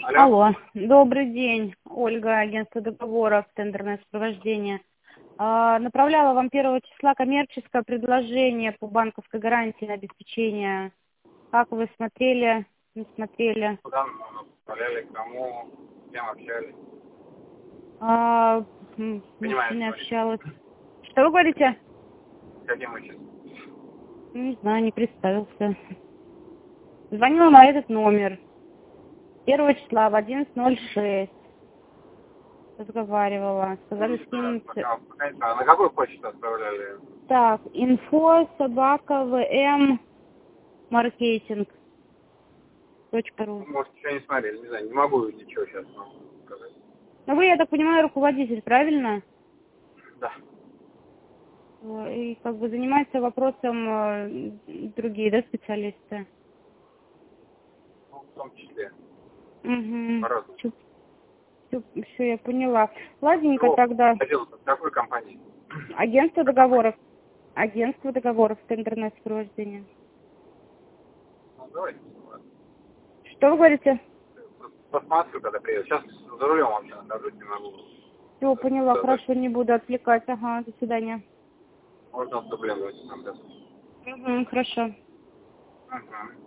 Алло. Алло, добрый день. Ольга, агентство договоров, тендерное сопровождение. Направляла вам 1 числа коммерческое предложение по банковской гарантии на обеспечение. Как вы смотрели, не смотрели? Куда мы направляли, к кому, с кем общались? Понимаешь, Не говорит. общалась. Что вы говорите? Каким мы сейчас? Не знаю, не представился. Звонила на этот номер. 1 числа в 11:06. Разговаривала. Сказали скинуть. Пока не знаю. На какую почту отправляли? Так, info@vm marketing.ru. Может, еще не смотрели, не знаю, не могу ничего сейчас вам сказать. Ну вы, я так понимаю, руководитель, правильно? Да. И как бы занимается вопросом другие, да, специалисты? Ну, в том числе. Угу. По-разному. Все, я поняла. Ладненько Кто тогда. хотел в какой компании? Агентство договоров. Агентство договоров, тендерное сопровождение. Ну, давайте. Ладно. Что вы говорите? Посмотрю, когда приеду. Сейчас за рулем вообще нахожусь, не могу. Все, поняла, хорошо, не буду отвлекать. Ага, до свидания. Можно дублировать. Угу, хорошо. Угу.